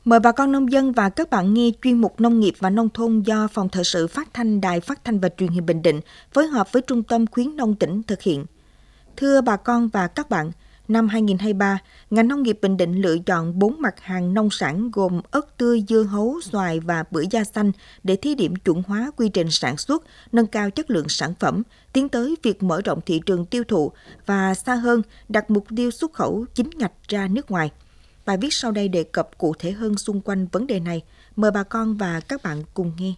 Mời bà con nông dân và các bạn nghe chuyên mục Nông nghiệp và Nông thôn do Phòng Thời sự Phát thanh Đài Phát thanh và Truyền hình Bình Định phối hợp với Trung tâm Khuyến nông tỉnh thực hiện. Thưa bà con và các bạn, năm 2023, ngành nông nghiệp Bình Định lựa chọn 4 mặt hàng nông sản gồm ớt tươi, dưa hấu, xoài và bưởi da xanh để thí điểm chuẩn hóa quy trình sản xuất, nâng cao chất lượng sản phẩm, tiến tới việc mở rộng thị trường tiêu thụ và xa hơn đặt mục tiêu xuất khẩu chính ngạch ra nước ngoài. Bài viết sau đây đề cập cụ thể hơn xung quanh vấn đề này. Mời bà con và các bạn cùng nghe.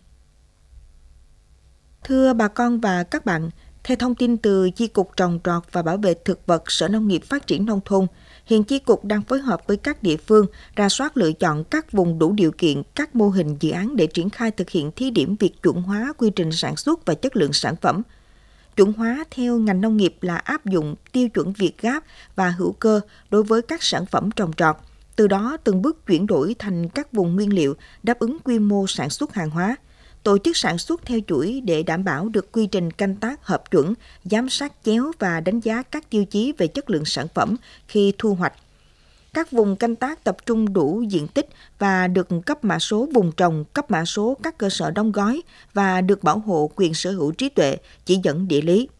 Thưa bà con và các bạn, theo thông tin từ Chi cục Trồng trọt và Bảo vệ thực vật Sở Nông nghiệp Phát triển Nông thôn, hiện Chi cục đang phối hợp với các địa phương rà soát lựa chọn các vùng đủ điều kiện, các mô hình dự án để triển khai thực hiện thí điểm việc chuẩn hóa quy trình sản xuất và chất lượng sản phẩm. Chuẩn hóa theo ngành nông nghiệp là áp dụng tiêu chuẩn Việt Gáp và hữu cơ đối với các sản phẩm trồng trọt. Từ đó từng bước chuyển đổi thành các vùng nguyên liệu đáp ứng quy mô sản xuất hàng hóa, tổ chức sản xuất theo chuỗi để đảm bảo được quy trình canh tác hợp chuẩn, giám sát chéo và đánh giá các tiêu chí về chất lượng sản phẩm khi thu hoạch. Các vùng canh tác tập trung đủ diện tích và được cấp mã số vùng trồng, cấp mã số các cơ sở đóng gói và được bảo hộ quyền sở hữu trí tuệ, chỉ dẫn địa lý.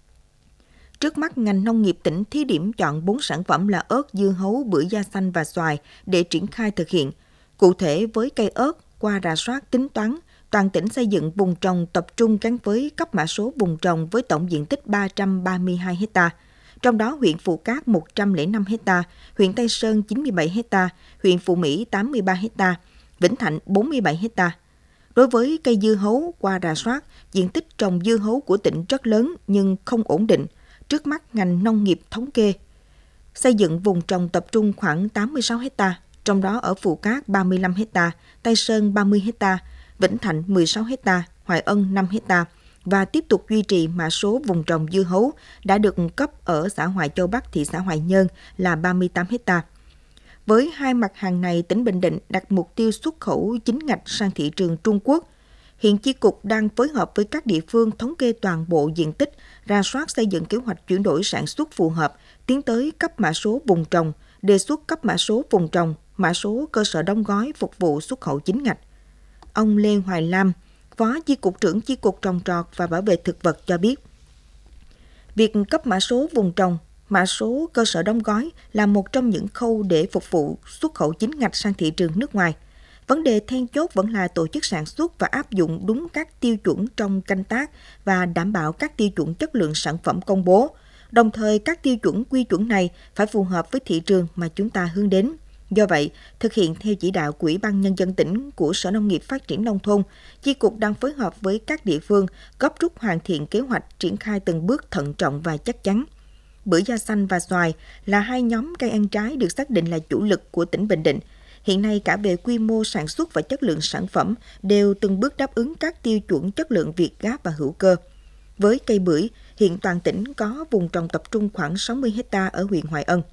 Trước mắt, ngành nông nghiệp tỉnh thí điểm chọn 4 sản phẩm là ớt, dưa hấu, bưởi da xanh và xoài để triển khai thực hiện. Cụ thể, với cây ớt, qua rà soát tính toán, toàn tỉnh xây dựng vùng trồng tập trung gắn với cấp mã số vùng trồng với tổng diện tích 332 ha. Trong đó, huyện Phù Cát 105 ha, huyện Tây Sơn 97 ha, huyện Phú Mỹ 83 ha, Vĩnh Thạnh 47 ha. Đối với cây dưa hấu, qua rà soát, diện tích trồng dưa hấu của tỉnh rất lớn nhưng không ổn định. Trước mắt, ngành nông nghiệp thống kê xây dựng vùng trồng tập trung khoảng 86 ha, trong đó ở Phù Cát 35 ha, Tây Sơn 30 ha, Vĩnh Thạnh 16 ha, Hoài Ân 5 ha và tiếp tục duy trì mã số vùng trồng dưa hấu đã được cấp ở xã Hoài Châu Bắc, thị xã Hoài Nhơn là 38 ha. Với hai mặt hàng này, tỉnh Bình Định đặt mục tiêu xuất khẩu chính ngạch sang thị trường Trung Quốc. Hiện Chi cục đang phối hợp với các địa phương thống kê toàn bộ diện tích, rà soát xây dựng kế hoạch chuyển đổi sản xuất phù hợp, tiến tới cấp mã số vùng trồng, đề xuất cấp mã số vùng trồng, mã số cơ sở đóng gói phục vụ xuất khẩu chính ngạch. Ông Lê Hoài Lam, Phó Chi cục trưởng Chi cục Trồng trọt và Bảo vệ thực vật cho biết, việc cấp mã số vùng trồng, mã số cơ sở đóng gói là một trong những khâu để phục vụ xuất khẩu chính ngạch sang thị trường nước ngoài. Vấn đề then chốt vẫn là tổ chức sản xuất và áp dụng đúng các tiêu chuẩn trong canh tác và đảm bảo các tiêu chuẩn chất lượng sản phẩm công bố. Đồng thời, các tiêu chuẩn quy chuẩn này phải phù hợp với thị trường mà chúng ta hướng đến. Do vậy, thực hiện theo chỉ đạo của Ủy ban Nhân dân tỉnh của Sở Nông nghiệp Phát triển Nông thôn, Chi cục đang phối hợp với các địa phương gấp rút hoàn thiện kế hoạch triển khai từng bước thận trọng và chắc chắn. Bưởi da xanh và xoài là hai nhóm cây ăn trái được xác định là chủ lực của tỉnh Bình Định. Hiện nay cả về quy mô sản xuất và chất lượng sản phẩm đều từng bước đáp ứng các tiêu chuẩn chất lượng Việt Gáp và hữu cơ. Với cây bưởi, hiện toàn tỉnh có vùng trồng tập trung khoảng 60 ha ở huyện Hoài Ân.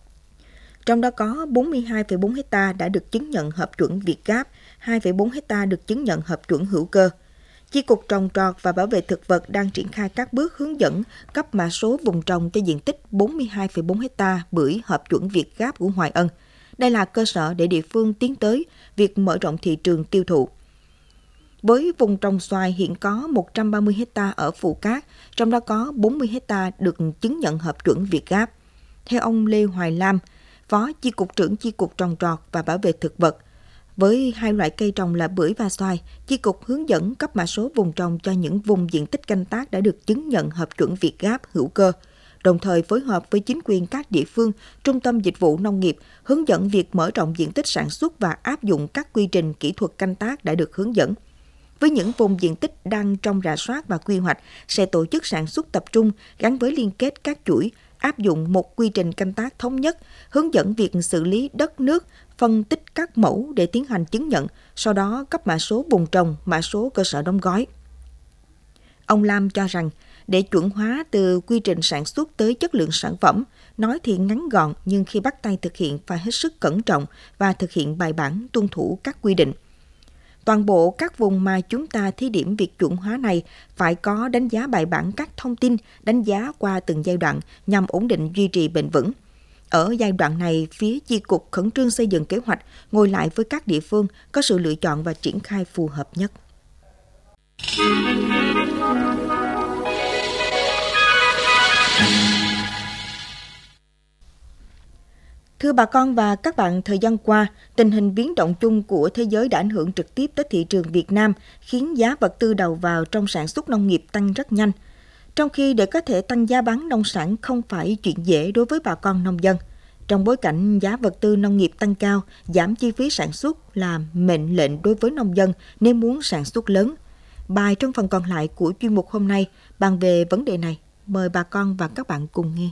Trong đó có 42,4 ha đã được chứng nhận hợp chuẩn Việt Gáp, 2,4 ha được chứng nhận hợp chuẩn hữu cơ. Chi cục Trồng trọt và Bảo vệ thực vật đang triển khai các bước hướng dẫn cấp mã số vùng trồng cho diện tích 42,4 ha bưởi hợp chuẩn Việt Gáp của Hoài Ân. Đây là cơ sở để địa phương tiến tới việc mở rộng thị trường tiêu thụ. Với vùng trồng xoài hiện có 130 ha ở Phù Cát, trong đó có 40 ha được chứng nhận hợp chuẩn Việt Gáp. Theo ông Lê Hoài Lam, Phó Chi cục trưởng Chi cục Trồng trọt và Bảo vệ thực vật, với hai loại cây trồng là bưởi và xoài, Chi cục hướng dẫn cấp mã số vùng trồng cho những vùng diện tích canh tác đã được chứng nhận hợp chuẩn Việt Gáp hữu cơ. Đồng thời phối hợp với chính quyền các địa phương, trung tâm dịch vụ nông nghiệp, hướng dẫn việc mở rộng diện tích sản xuất và áp dụng các quy trình kỹ thuật canh tác đã được hướng dẫn. Với những vùng diện tích đang trong rà soát và quy hoạch, sẽ tổ chức sản xuất tập trung gắn với liên kết các chuỗi, áp dụng một quy trình canh tác thống nhất, hướng dẫn việc xử lý đất nước, phân tích các mẫu để tiến hành chứng nhận, sau đó cấp mã số vùng trồng, mã số cơ sở đóng gói. Ông Lam cho rằng, để chuẩn hóa từ quy trình sản xuất tới chất lượng sản phẩm, nói thì ngắn gọn nhưng khi bắt tay thực hiện phải hết sức cẩn trọng và thực hiện bài bản tuân thủ các quy định. Toàn bộ các vùng mà chúng ta thí điểm việc chuẩn hóa này phải có đánh giá bài bản các thông tin, đánh giá qua từng giai đoạn nhằm ổn định duy trì bền vững. Ở giai đoạn này, phía Chi cục khẩn trương xây dựng kế hoạch, ngồi lại với các địa phương, có sự lựa chọn và triển khai phù hợp nhất. Thưa bà con và các bạn, thời gian qua, tình hình biến động chung của thế giới đã ảnh hưởng trực tiếp tới thị trường Việt Nam, khiến giá vật tư đầu vào trong sản xuất nông nghiệp tăng rất nhanh. Trong khi để có thể tăng giá bán nông sản không phải chuyện dễ đối với bà con nông dân. Trong bối cảnh giá vật tư nông nghiệp tăng cao, giảm chi phí sản xuất là mệnh lệnh đối với nông dân nếu muốn sản xuất lớn. Bài trong phần còn lại của chuyên mục hôm nay bàn về vấn đề này. Mời bà con và các bạn cùng nghe.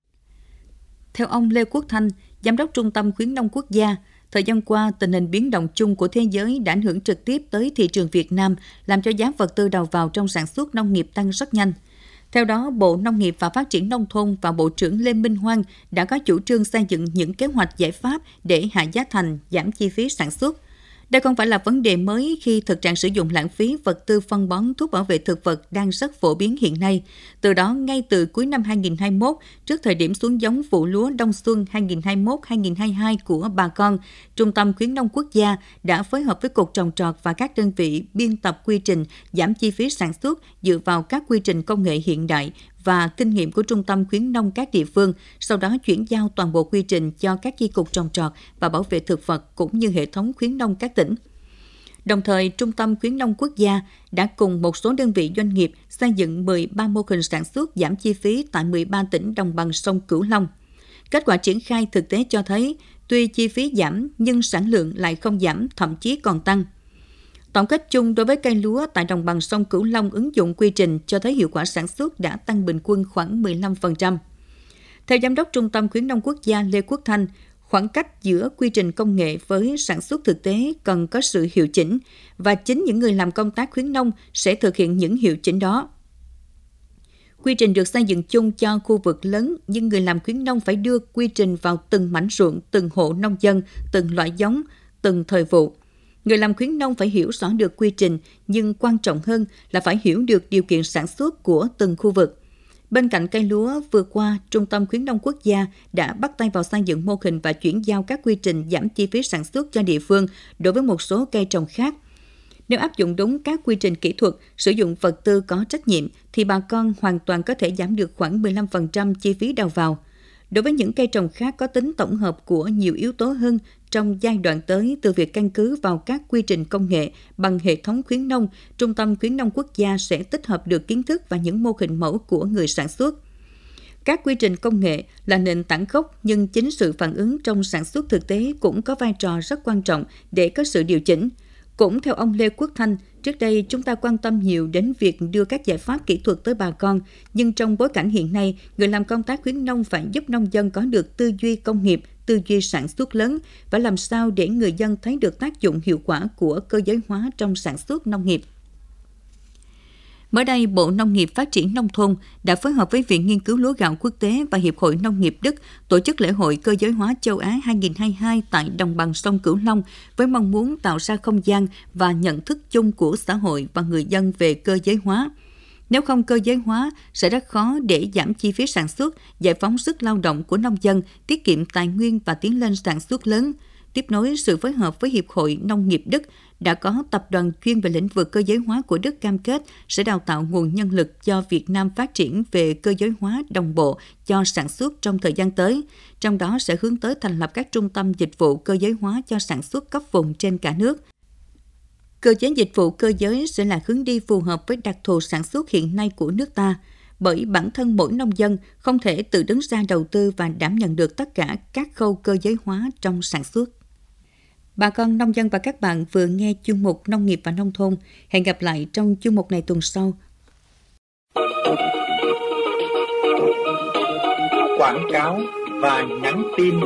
Theo ông Lê Quốc Thanh, Giám đốc Trung tâm Khuyến nông Quốc gia, thời gian qua, tình hình biến động chung của thế giới đã ảnh hưởng trực tiếp tới thị trường Việt Nam, làm cho giá vật tư đầu vào trong sản xuất nông nghiệp tăng rất nhanh. Theo đó, Bộ Nông nghiệp và Phát triển Nông thôn và Bộ trưởng Lê Minh Hoan đã có chủ trương xây dựng những kế hoạch giải pháp để hạ giá thành, giảm chi phí sản xuất. Đây không phải là vấn đề mới khi thực trạng sử dụng lãng phí vật tư phân bón, thuốc bảo vệ thực vật đang rất phổ biến hiện nay. Từ đó, ngay từ cuối năm 2021, trước thời điểm xuống giống vụ lúa đông xuân 2021-2022 của bà con, Trung tâm Khuyến nông Quốc gia đã phối hợp với Cục Trồng trọt và các đơn vị biên tập quy trình giảm chi phí sản xuất dựa vào các quy trình công nghệ hiện đại và kinh nghiệm của Trung tâm Khuyến nông các địa phương, sau đó chuyển giao toàn bộ quy trình cho các chi cục trồng trọt và bảo vệ thực vật cũng như hệ thống khuyến nông các tỉnh. Đồng thời, Trung tâm Khuyến nông Quốc gia đã cùng một số đơn vị doanh nghiệp xây dựng 13 mô hình sản xuất giảm chi phí tại 13 tỉnh đồng bằng sông Cửu Long. Kết quả triển khai thực tế cho thấy, tuy chi phí giảm nhưng sản lượng lại không giảm, thậm chí còn tăng. Tổng kết chung đối với cây lúa tại đồng bằng sông Cửu Long ứng dụng quy trình cho thấy hiệu quả sản xuất đã tăng bình quân khoảng 15%. Theo Giám đốc Trung tâm Khuyến nông Quốc gia Lê Quốc Thanh, khoảng cách giữa quy trình công nghệ với sản xuất thực tế cần có sự hiệu chỉnh và chính những người làm công tác khuyến nông sẽ thực hiện những hiệu chỉnh đó. Quy trình được xây dựng chung cho khu vực lớn, nhưng người làm khuyến nông phải đưa quy trình vào từng mảnh ruộng, từng hộ nông dân, từng loại giống, từng thời vụ. Người làm khuyến nông phải hiểu rõ được quy trình, nhưng quan trọng hơn là phải hiểu được điều kiện sản xuất của từng khu vực. Bên cạnh cây lúa, vừa qua, Trung tâm Khuyến nông Quốc gia đã bắt tay vào xây dựng mô hình và chuyển giao các quy trình giảm chi phí sản xuất cho địa phương đối với một số cây trồng khác. Nếu áp dụng đúng các quy trình kỹ thuật, sử dụng vật tư có trách nhiệm, thì bà con hoàn toàn có thể giảm được khoảng 15% chi phí đầu vào. Đối với những cây trồng khác có tính tổng hợp của nhiều yếu tố hơn, trong giai đoạn tới, từ việc căn cứ vào các quy trình công nghệ bằng hệ thống khuyến nông, Trung tâm Khuyến nông Quốc gia sẽ tích hợp được kiến thức và những mô hình mẫu của người sản xuất. Các quy trình công nghệ là nền tảng gốc, nhưng chính sự phản ứng trong sản xuất thực tế cũng có vai trò rất quan trọng để có sự điều chỉnh. Cũng theo ông Lê Quốc Thanh, trước đây chúng ta quan tâm nhiều đến việc đưa các giải pháp kỹ thuật tới bà con, nhưng trong bối cảnh hiện nay, người làm công tác khuyến nông phải giúp nông dân có được tư duy công nghiệp, tư duy sản xuất lớn và làm sao để người dân thấy được tác dụng hiệu quả của cơ giới hóa trong sản xuất nông nghiệp. Mới đây, Bộ Nông nghiệp Phát triển Nông thôn đã phối hợp với Viện Nghiên cứu Lúa gạo Quốc tế và Hiệp hội Nông nghiệp Đức tổ chức lễ hội cơ giới hóa châu Á 2022 tại đồng bằng sông Cửu Long với mong muốn tạo ra không gian và nhận thức chung của xã hội và người dân về cơ giới hóa. Nếu không cơ giới hóa, sẽ rất khó để giảm chi phí sản xuất, giải phóng sức lao động của nông dân, tiết kiệm tài nguyên và tiến lên sản xuất lớn. Tiếp nối sự phối hợp với Hiệp hội Nông nghiệp Đức, đã có tập đoàn chuyên về lĩnh vực cơ giới hóa của Đức cam kết sẽ đào tạo nguồn nhân lực cho Việt Nam phát triển về cơ giới hóa đồng bộ cho sản xuất trong thời gian tới. Trong đó sẽ hướng tới thành lập các trung tâm dịch vụ cơ giới hóa cho sản xuất cấp vùng trên cả nước. Cơ chế dịch vụ cơ giới sẽ là hướng đi phù hợp với đặc thù sản xuất hiện nay của nước ta, bởi bản thân mỗi nông dân không thể tự đứng ra đầu tư và đảm nhận được tất cả các khâu cơ giới hóa trong sản xuất. Bà con nông dân và các bạn vừa nghe chuyên mục Nông nghiệp và Nông thôn. Hẹn gặp lại trong chuyên mục này tuần sau. Quảng cáo và nhắn tin.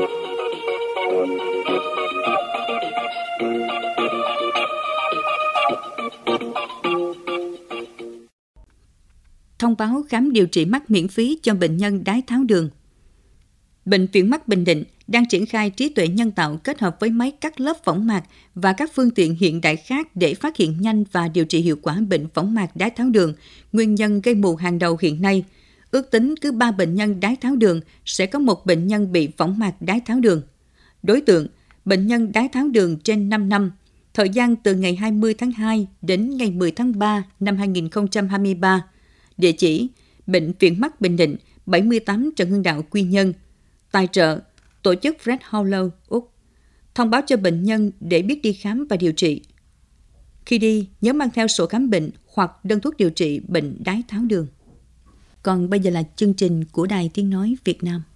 Thông báo khám điều trị mắt miễn phí cho bệnh nhân đái tháo đường. Bệnh viện mắt Bình Định đang triển khai trí tuệ nhân tạo kết hợp với máy cắt lớp võng mạc và các phương tiện hiện đại khác để phát hiện nhanh và điều trị hiệu quả bệnh võng mạc đái tháo đường, nguyên nhân gây mù hàng đầu hiện nay. Ước tính cứ 3 bệnh nhân đái tháo đường sẽ có một bệnh nhân bị võng mạc đái tháo đường. Đối tượng, bệnh nhân đái tháo đường trên 5 năm, thời gian từ ngày 20 tháng 2 đến ngày 10 tháng 3 năm 2023. Địa chỉ, Bệnh viện Mắt Bình Định, 78 Trần Hưng Đạo, Quy Nhơn. Tài trợ, tổ chức Fred Hollow, Úc. Thông báo cho bệnh nhân để biết đi khám và điều trị. Khi đi, nhớ mang theo sổ khám bệnh hoặc đơn thuốc điều trị bệnh đái tháo đường. Còn bây giờ là chương trình của Đài Tiếng Nói Việt Nam.